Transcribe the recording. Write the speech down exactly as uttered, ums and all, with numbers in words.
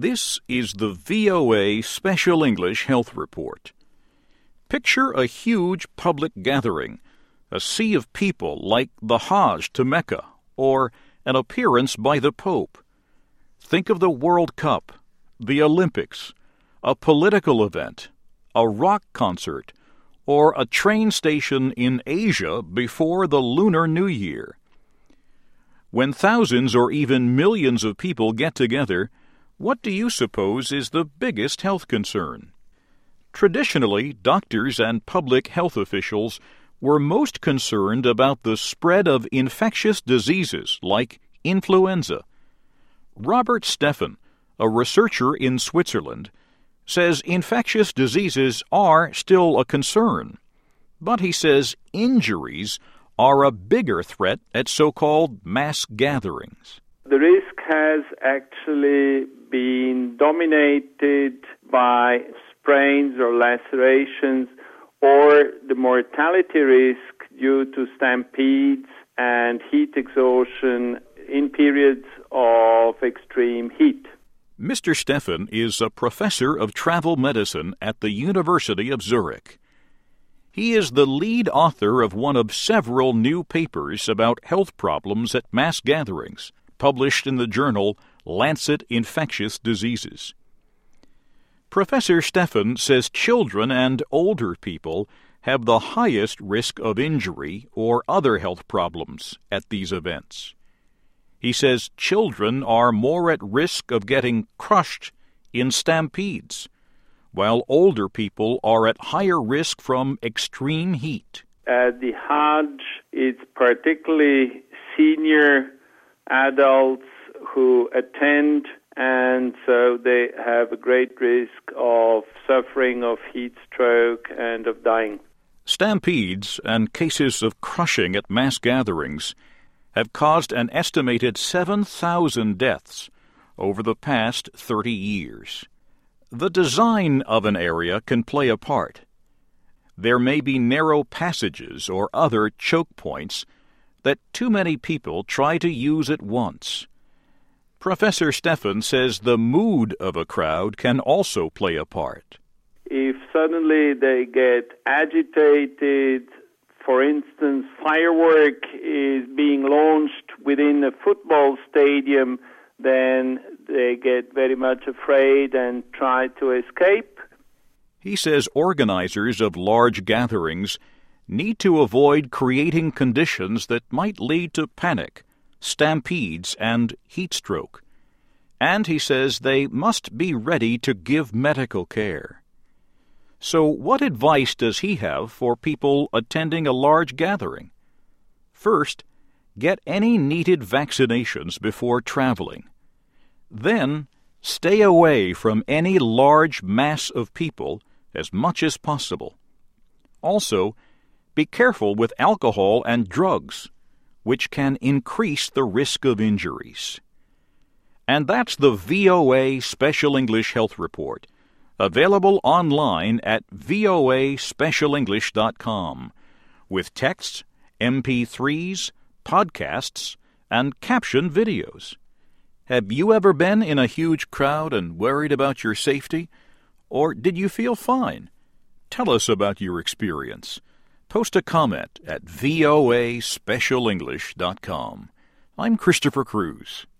This is the V O A Special English Health Report. Picture a huge public gathering, a sea of people like the Hajj to Mecca, or an appearance by the Pope. Think of the World Cup, the Olympics, a political event, a rock concert, or a train station in Asia before the Lunar New Year. When thousands or even millions of people get together, what do you suppose is the biggest health concern? Traditionally, doctors and public health officials were most concerned about the spread of infectious diseases like influenza. Robert Steffen, a researcher in Switzerland, says infectious diseases are still a concern, but he says injuries are a bigger threat at so-called mass gatherings. The risk has actually been dominated by sprains or lacerations, or the mortality risk due to stampedes and heat exhaustion in periods of extreme heat. Mister Steffen is a professor of travel medicine at the University of Zurich. He is the lead author of one of several new papers about health problems at mass gatherings, published in the journal Lancet Infectious Diseases. Professor Steffen says children and older people have the highest risk of injury or other health problems at these events. He says children are more at risk of getting crushed in stampedes, while older people are at higher risk from extreme heat. At the Hajj, it's particularly senior adults who attend, and so they have a great risk of suffering of heat stroke and of dying. Stampedes and cases of crushing at mass gatherings have caused an estimated seven thousand deaths over the past thirty years. The design of an area can play a part. There may be narrow passages or other choke points that too many people try to use at once. Professor Steffen says the mood of a crowd can also play a part. If suddenly they get agitated, for instance, firework is being launched within a football stadium, then they get very much afraid and try to escape. He says organizers of large gatherings need to avoid creating conditions that might lead to panic, stampedes, and heat stroke. And he says they must be ready to give medical care. So what advice does he have for people attending a large gathering? First, get any needed vaccinations before traveling. Then, stay away from any large mass of people as much as possible. Also, be careful with alcohol and drugs, which can increase the risk of injuries. And that's the V O A Special English Health Report, available online at V O A special english dot com, with texts, M P threes, podcasts, and caption videos. Have you ever been in a huge crowd and worried about your safety? Or did you feel fine? Tell us about your experience. Post a comment at V O A special english dot com. I'm Christopher Cruz.